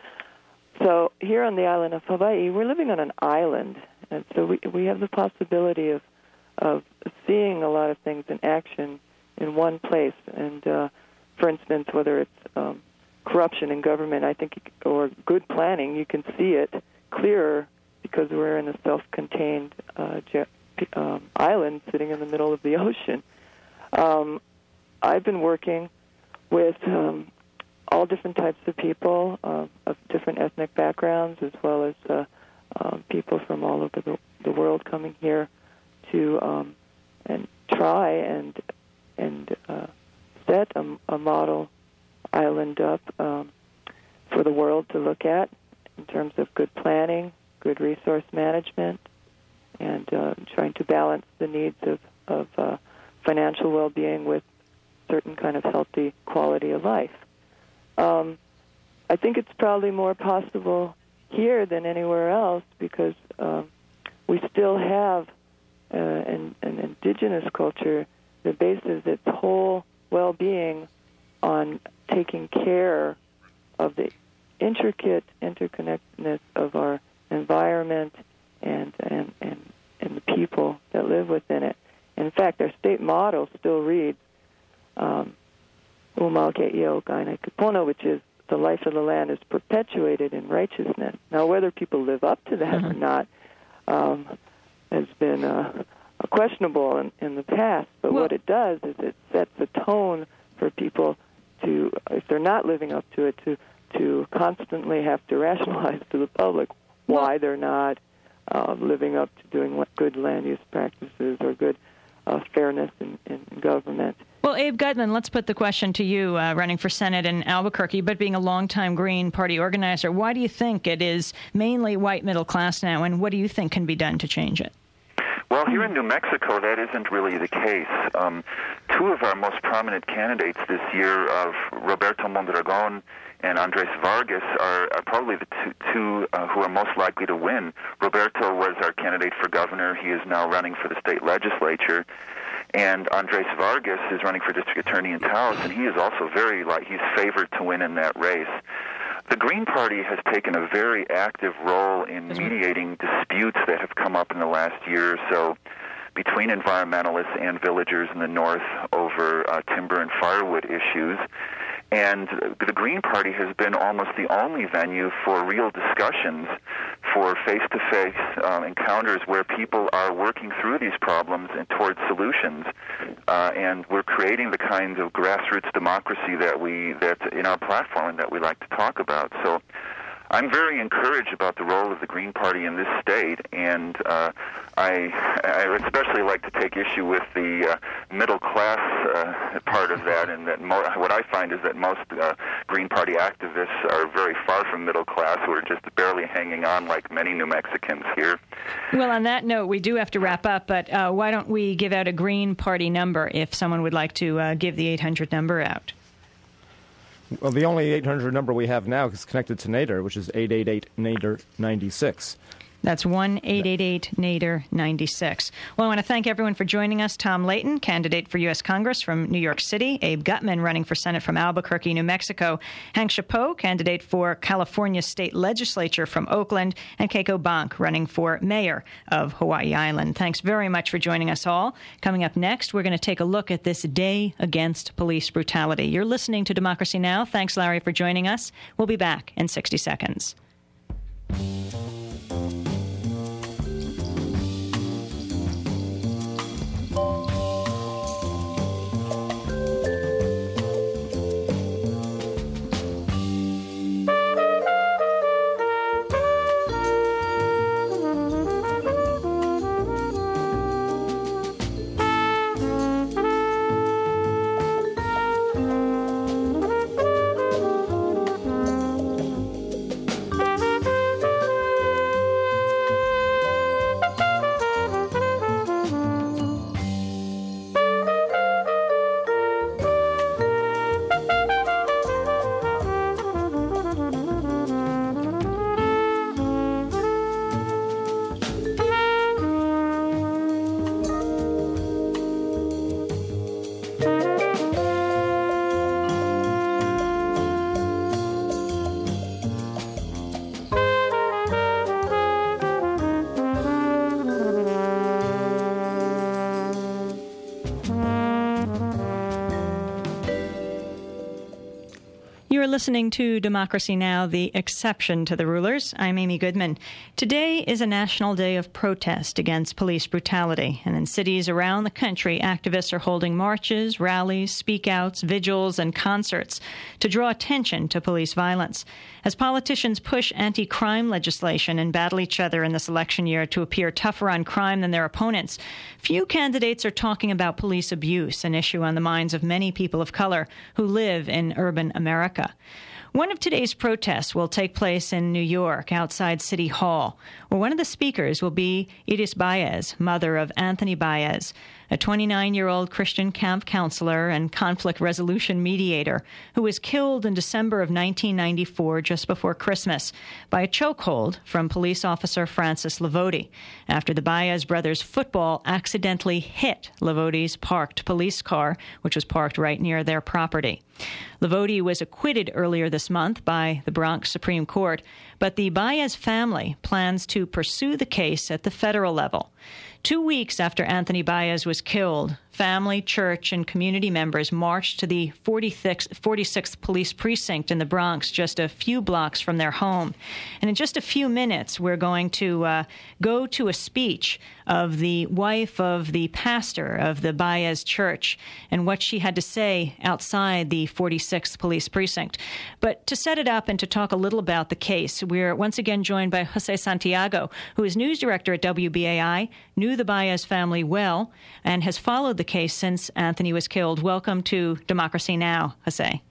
So here on the island of Hawaii, we're living on an island, and so we we have the possibility of of seeing a lot of things in action in one place. And uh, for instance, whether it's um, corruption in government, I think, or good planning, you can see it clearer because we're in a self-contained uh, ge- Um, island sitting in the middle of the ocean. Um, I've been working with um, all different types of people uh, of different ethnic backgrounds, as well as uh, uh, people from all over the, the world coming here to um, and try and and uh, set a, a model island up um, for the world to look at in terms of good planning, good resource management, and uh, trying to balance the needs of, of uh, financial well-being with certain kind of healthy quality of life. Um, I think it's probably more possible here than anywhere else because um, we still have uh, an, an indigenous culture that bases its whole well-being on taking care of the intricate interconnectedness of our environment and, and, and, and the people that live within it. In fact, our state motto still reads, um, which is the life of the land is perpetuated in righteousness. Now, whether people live up to that mm-hmm. or not um, has been uh, questionable in, in the past, but well, what it does is it sets a tone for people to, if they're not living up to it, to, to constantly have to rationalize to the public why well, they're not Uh, living up to doing what good land use practices or good uh, fairness in, in government. Well, Abe Gutman, let's put the question to you, uh, running for Senate in Albuquerque, but being a longtime Green Party organizer. Why do you think it is mainly white middle class now, and what do you think can be done to change it? Well, here in New Mexico, that isn't really the case. Um, two of our most prominent candidates this year, of Roberto Mondragon and Andres Vargas, are, are probably the two, two uh, who are most likely to win. Roberto was our candidate for governor. He is now running for the state legislature. And Andres Vargas is running for district attorney in Taos, and he is also very, like, he's favored to win in that race. The Green Party has taken a very active role in mediating disputes that have come up in the last year or so between environmentalists and villagers in the north over uh, timber and firewood issues. And the Green Party has been almost the only venue for real discussions, for face-to-face um, encounters where people are working through these problems and towards solutions. Uh, and we're creating the kinds of grassroots democracy that we that's in our platform and that we like to talk about. So I'm very encouraged about the role of the Green Party in this state, and uh, I, I especially like to take issue with the uh, middle class uh, part of that, and that mo- what I find is that most uh, Green Party activists are very far from middle class, who are just barely hanging on like many New Mexicans here. Well, on that note, we do have to wrap up, but uh, why don't we give out a Green Party number if someone would like to uh, give the eight hundred number out? Well, the only eight hundred number we have now is connected to Nader, which is eight eight eight Nader ninety-six. That's one eight eight eight Nader ninety-six. Well, I want to thank everyone for joining us. Tom Layton, candidate for U S Congress from New York City. Abe Gutman, running for Senate from Albuquerque, New Mexico. Hank Chapeau, candidate for California State Legislature from Oakland. And Keiko Bank, running for mayor of Hawaii Island. Thanks very much for joining us all. Coming up next, we're going to take a look at this Day Against Police Brutality. You're listening to Democracy Now! Thanks, Larry, for joining us. We'll be back in sixty seconds. You are listening to Democracy Now!, the exception to the rulers. I'm Amy Goodman. Today is a national day of protest against police brutality, and in cities around the country, activists are holding marches, rallies, speak-outs, vigils, and concerts to draw attention to police violence. As politicians push anti-crime legislation and battle each other in this election year to appear tougher on crime than their opponents, few candidates are talking about police abuse, an issue on the minds of many people of color who live in urban America. One of today's protests will take place in New York, outside City Hall, where one of the speakers will be Iris Baez, mother of Anthony Baez, a twenty-nine-year-old Christian camp counselor and conflict resolution mediator who was killed in December of nineteen ninety-four, just before Christmas, by a chokehold from police officer Francis Lavoti, after the Baez brothers' football accidentally hit Lavoti's parked police car, which was parked right near their property. Lavoti was acquitted earlier this month by the Bronx Supreme Court, but the Baez family plans to pursue the case at the federal level. Two weeks after Anthony Baez was killed, family, church, and community members marched to the forty-sixth Police Precinct in the Bronx, just a few blocks from their home. And in just a few minutes, we're going to uh, go to a speech of the wife of the pastor of the Baez Church and what she had to say outside the forty-sixth Police Precinct. But to set it up and to talk a little about the case, we're once again joined by Jose Santiago, who is news director at W B A I, knew the Baez family well, and has followed the case since Anthony was killed. Welcome to Democracy Now!, Jose.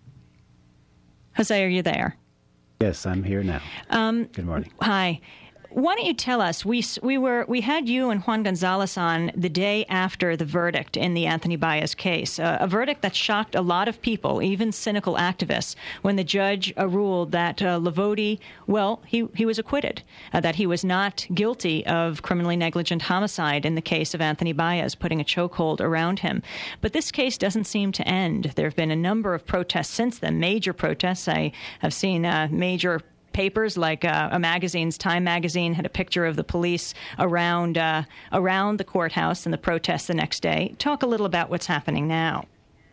Jose, are you there? Yes, I'm here now. Um, Good morning. Hi. why don't you tell us? We we were we had you and Juan Gonzalez on the day after the verdict in the Anthony Baez case, uh, a verdict that shocked a lot of people, even cynical activists, when the judge uh, ruled that uh, Livoti, well, he he was acquitted, uh, that he was not guilty of criminally negligent homicide in the case of Anthony Baez, putting a chokehold around him. But this case doesn't seem to end. There have been a number of protests since then, major protests. I have seen uh, major papers like uh, a magazine's Time magazine had a picture of the police around uh, around the courthouse and the protests the next day. Talk a little about what's happening now.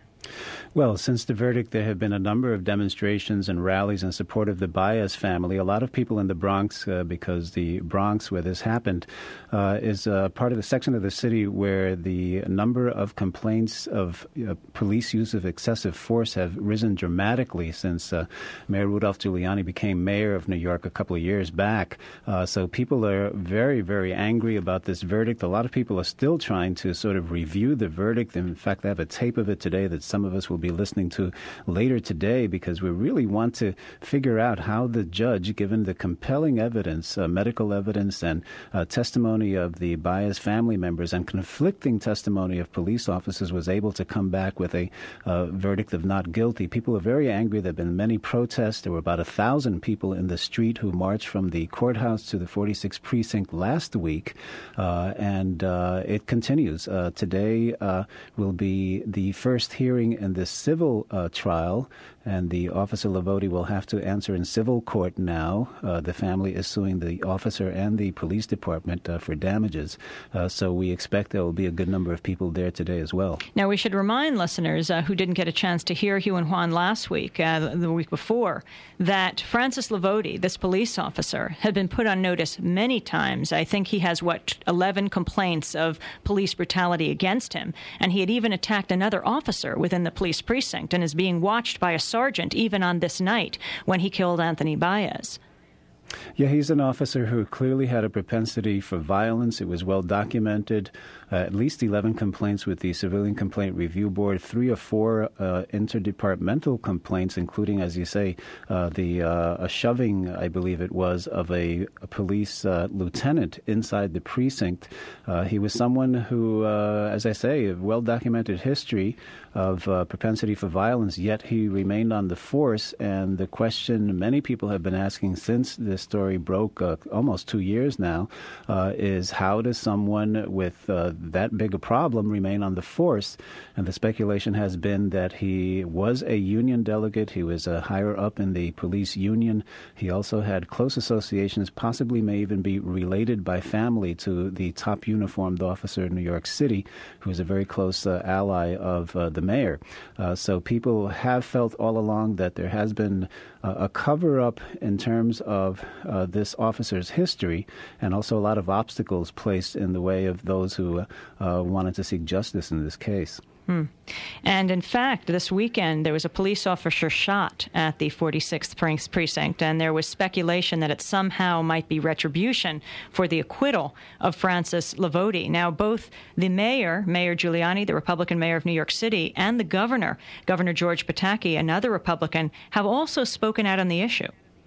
Well, since the verdict, there have been a number of demonstrations and rallies in support of the Baez family. A lot of people in the Bronx, uh, because the Bronx, where this happened, uh, is uh, part of the section of the city where the number of complaints of uh, police use of excessive force have risen dramatically since uh, Mayor Rudolph Giuliani became mayor of New York a couple of years back. Uh, so people are very, very angry about this verdict. A lot of people are still trying to sort of review the verdict. In fact, they have a tape of it today that some of us will be listening to later today, because we really want to figure out how the judge, given the compelling evidence, uh, medical evidence and uh, testimony of the Baez family members and conflicting testimony of police officers, was able to come back with a uh, verdict of not guilty. People are very angry. There have been many protests. There were about a thousand people in the street who marched from the courthouse to the forty-sixth precinct last week, uh, and uh, it continues. Uh, today uh, will be the first hearing in this civil uh, trial, and the officer Livoti will have to answer in civil court now. Uh, the family is suing the officer and the police department uh, for damages. Uh, so we expect there will be a good number of people there today as well. Now, we should remind listeners uh, who didn't get a chance to hear Hugh and Juan last week, uh, the week before, that Francis Livoti, this police officer, had been put on notice many times. I think he has, what, eleven complaints of police brutality against him. And he had even attacked another officer within the police precinct and is being watched by a sergeant even on this night when he killed Anthony Baez. Yeah, he's an officer who clearly had a propensity for violence. It was well documented. Uh, at least eleven complaints with the Civilian Complaint Review Board, three or four uh, interdepartmental complaints, including, as you say, uh, the uh, a shoving, I believe it was, of a, a police uh, lieutenant inside the precinct. Uh, he was someone who, uh, as I say, a well-documented history of uh, propensity for violence, yet he remained on the force. And the question many people have been asking since this story broke uh, almost two years now uh, is, how does someone with uh, that big a problem remain on the force? And the speculation has been that he was a union delegate. He was uh, higher up in the police union. He also had close associations, possibly may even be related by family to the top uniformed officer in New York City, who is a very close uh, ally of uh, the mayor. Uh, so people have felt all along that there has been uh, a cover-up in terms of uh, this officer's history, and also a lot of obstacles placed in the way of those who uh, uh, wanted to seek justice in this case. Hmm. And in fact, this weekend, there was a police officer shot at the forty-sixth precinct, and there was speculation that it somehow might be retribution for the acquittal of Francis Livoti. Now, both the mayor, Mayor Giuliani, the Republican mayor of New York City, and the governor, Governor George Pataki, another Republican, have also spoken out on the issue.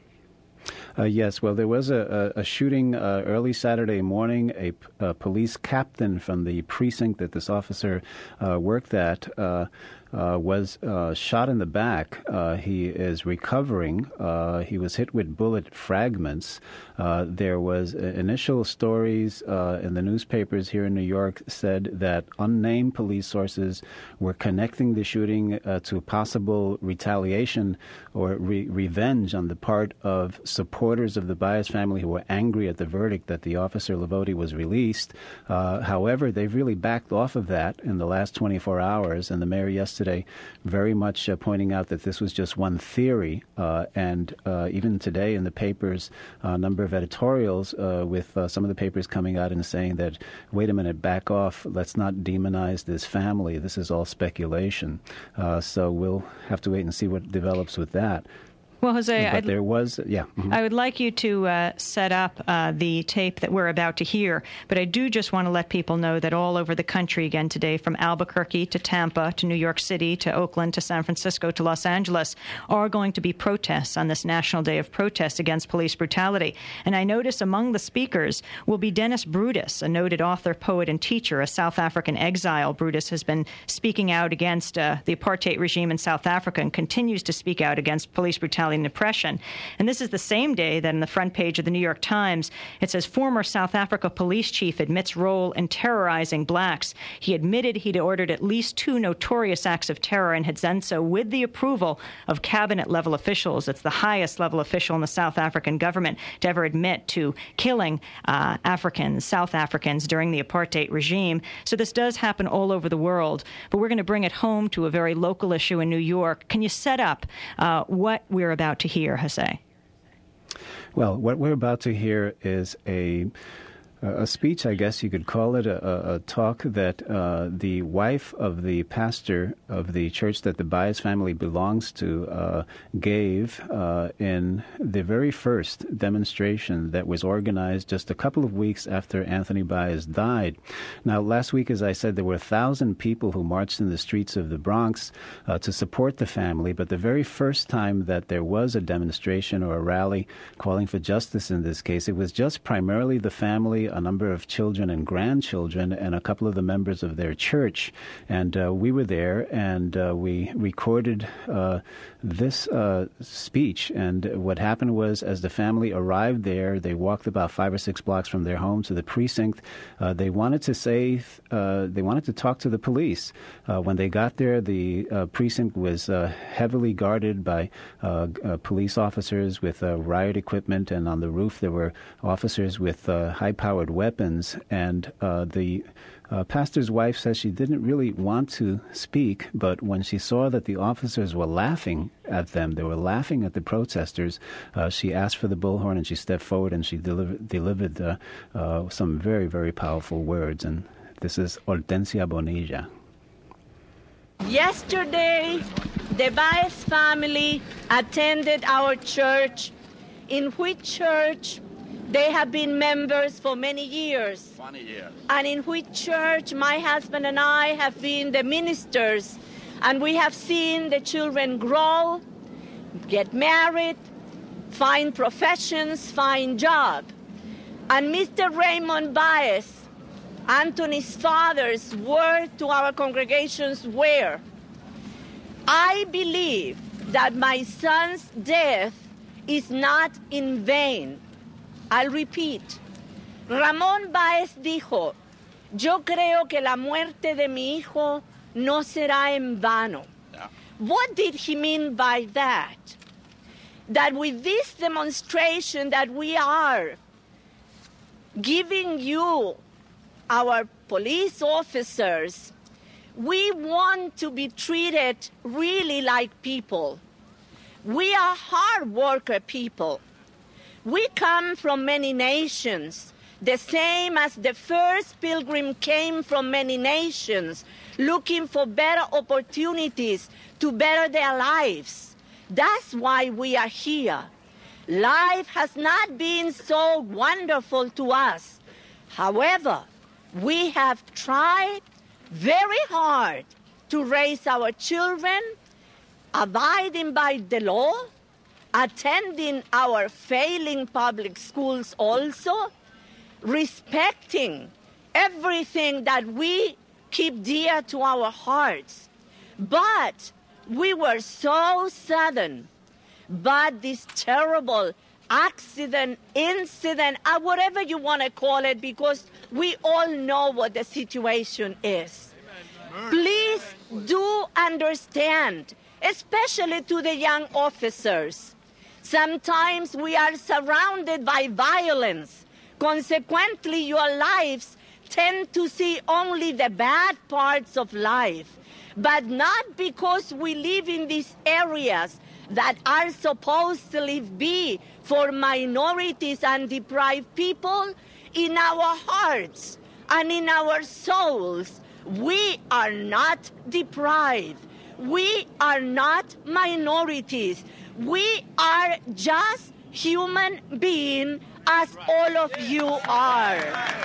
Uh, yes, well, there was a, a, a shooting uh, early Saturday morning. A, a police captain from the precinct that this officer uh, worked at uh, uh, was uh, shot in the back. Uh, he is recovering. Uh, he was hit with bullet fragments. Uh, there was uh, initial stories uh, in the newspapers here in New York said that unnamed police sources were connecting the shooting uh, to possible retaliation or re- revenge on the part of supporters of the Baez family who were angry at the verdict that the officer Livoti was released. Uh, however, they've really backed off of that in the last twenty-four hours, and the mayor yesterday very much uh, pointing out that this was just one theory, uh, and uh, even today in the papers, a number of editorials uh, with uh, some of the papers coming out and saying that, wait a minute, back off, let's not demonize this family, this is all speculation. Uh, so we'll have to wait and see what develops with that. Well, Jose, but I'd, there was, yeah. Mm-hmm. I would like you to uh, set up uh, the tape that we're about to hear, but I do just want to let people know that all over the country again today, from Albuquerque to Tampa to New York City to Oakland to San Francisco to Los Angeles, are going to be protests on this National Day of Protest against police brutality. And I notice among the speakers will be Dennis Brutus, a noted author, poet, and teacher, a South African exile. Brutus has been speaking out against uh, the apartheid regime in South Africa and continues to speak out against police brutality and oppression. And this is the same day that in the front page of the New York Times, it says, former South Africa police chief admits role in terrorizing blacks. He admitted he'd ordered at least two notorious acts of terror and had done so with the approval of cabinet-level officials. It's the highest-level official in the South African government to ever admit to killing uh, Africans, South Africans, during the apartheid regime. So this does happen all over the world. But we're going to bring it home to a very local issue in New York. Can you set up uh, what we're about to hear, Jose? Well, what we're about to hear is a a speech, I guess you could call it, a, a talk that uh, the wife of the pastor of the church that the Baez family belongs to uh, gave uh, in the very first demonstration that was organized just a couple of weeks after Anthony Baez died. Now, last week, as I said, there were a thousand people who marched in the streets of the Bronx uh, to support the family, but the very first time that there was a demonstration or a rally calling for justice in this case, it was just primarily the family, a number of children and grandchildren, and a couple of the members of their church. And uh, we were there, and uh, we recorded uh, this uh, speech. And what happened was, as the family arrived there, they walked about five or six blocks from their home to the precinct. Uh, they wanted to say, uh, they wanted to talk to the police. Uh, when they got there, the uh, precinct was uh, heavily guarded by uh, uh, police officers with uh, riot equipment, and on the roof there were officers with uh, high-powered weapons. And uh, the uh, pastor's wife says she didn't really want to speak, but when she saw that the officers were laughing at them, they were laughing at the protesters, uh, she asked for the bullhorn, and she stepped forward and she deliver, delivered uh, uh, some very, very powerful words. And this is Hortensia Bonilla. Yesterday, the Baez family attended our church, in which church they have been members for many years. twenty years. And in which church my husband and I have been the ministers. And we have seen the children grow, get married, find professions, find jobs. And Mister Raymond Baez, Anthony's father's word to our congregations were, I believe that my son's death is not in vain. I'll repeat. Ramón Baez dijo, yo creo que la muerte de mi hijo no será en vano. Yeah. What did he mean by that? That with this demonstration that we are giving you, our police officers, we want to be treated really like people. We are hard worker people. We come from many nations, the same as the first pilgrim came from many nations, looking for better opportunities to better their lives. That's why we are here. Life has not been so wonderful to us. However, we have tried very hard to raise our children, abiding by the law, attending our failing public schools also, respecting everything that we keep dear to our hearts. But we were so sudden, but this terrible accident, incident, or whatever you want to call it, because we all know what the situation is. Please do understand, especially to the young officers. Sometimes we are surrounded by violence. Consequently, your lives tend to see only the bad parts of life, but not because we live in these areas that are supposedly be for minorities and deprived people. In our hearts and in our souls, we are not deprived. We are not minorities. We are just human beings as all of you are.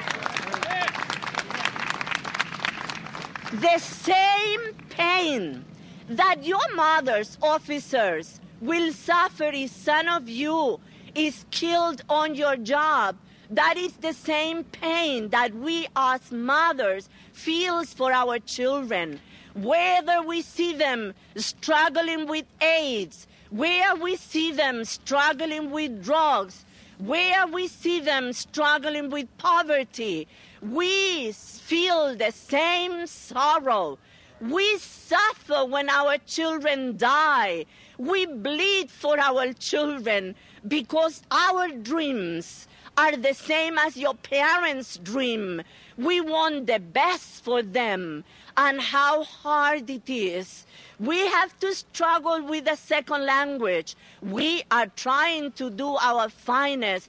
The same pain that your mother's officers will suffer if son of you is killed on your job, that is the same pain that we as mothers feels for our children. Whether we see them struggling with AIDS, where we see them struggling with drugs, where we see them struggling with poverty, we feel the same sorrow. We suffer when our children die. We bleed for our children because our dreams are the same as your parents' dream. We want the best for them, and how hard it is. We have to struggle with the second language. We are trying to do our finest.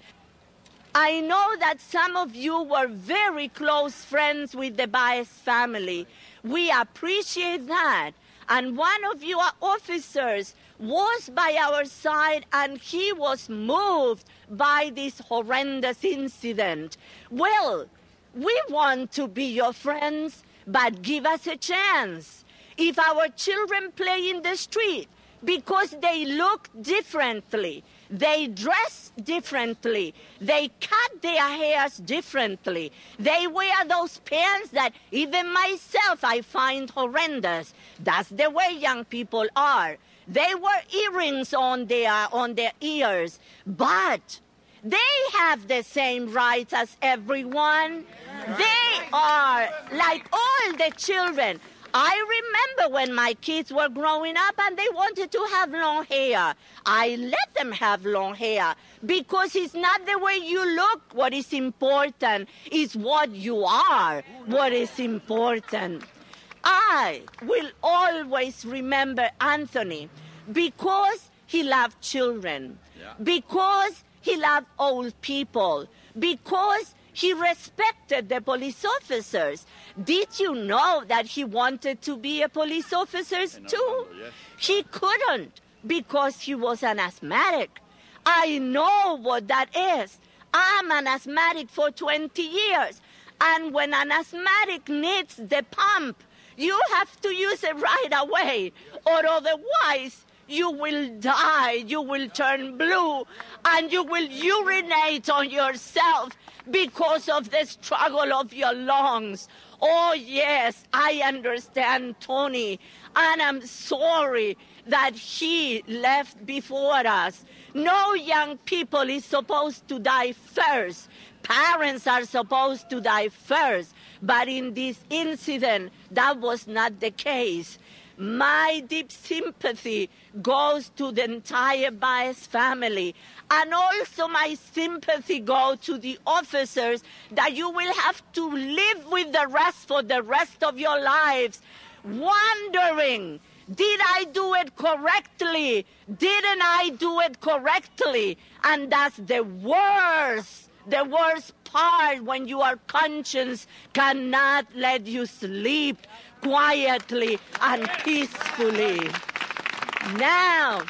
I know that some of you were very close friends with the Baez family. We appreciate that. And one of your officers was by our side, and he was moved by this horrendous incident. Well, we want to be your friends, but give us a chance. If our children play in the street because they look differently, they dress differently, they cut their hairs differently, they wear those pants that even myself I find horrendous. That's the way young people are. They wear earrings on their, on their ears, but they have the same rights as everyone. They are like all the children. I remember when my kids were growing up and they wanted to have long hair. I let them have long hair because it's not the way you look. What is important is what you are. What is important. I will always remember Anthony because he loved children, yeah. because he loved old people, because he respected the police officers. Did you know that he wanted to be a police officer too? Yes. He couldn't because he was an asthmatic. I know what that is. I'm an asthmatic for twenty years. And when an asthmatic needs the pump, you have to use it right away, or otherwise you will die, you will turn blue, and you will urinate on yourself because of the struggle of your lungs. Oh, yes, I understand Tony, and I'm sorry that he left before us. No young people is supposed to die first. Parents are supposed to die first. But in this incident, that was not the case. My deep sympathy goes to the entire Baez family. And also my sympathy goes to the officers that you will have to live with the rest for the rest of your lives, wondering, did I do it correctly? Didn't I do it correctly? And that's the worst, the worst part when your conscience cannot let you sleep quietly and peacefully. Now,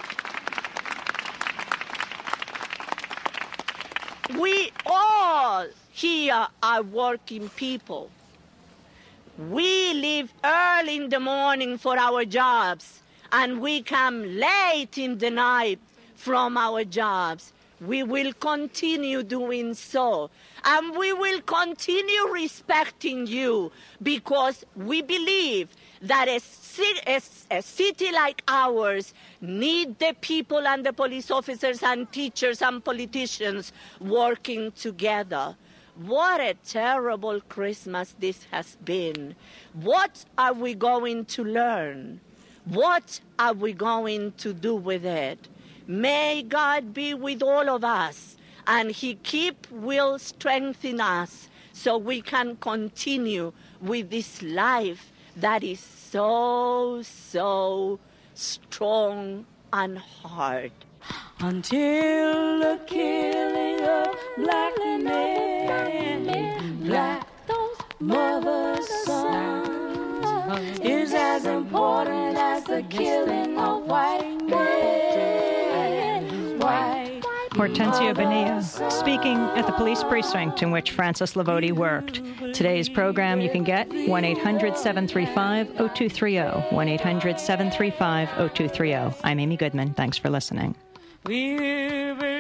we all here are working people. We leave early in the morning for our jobs, and we come late in the night from our jobs. We will continue doing so, and we will continue respecting you because we believe that a, a, a city like ours needs the people and the police officers and teachers and politicians working together. What a terrible Christmas this has been. What are we going to learn? What are we going to do with it? May God be with all of us, and He keep will strengthen us so we can continue with this life that is so, so strong and hard. Until the killing of black men, black mother's son is as important as the killing of white men. Hortensio Bonilla, speaking at the police precinct in which Francis Lavoti worked. Today's program you can get one eight hundred seven three five oh two three oh, one eight hundred seven three five oh two three oh. I'm Amy Goodman. Thanks for listening. We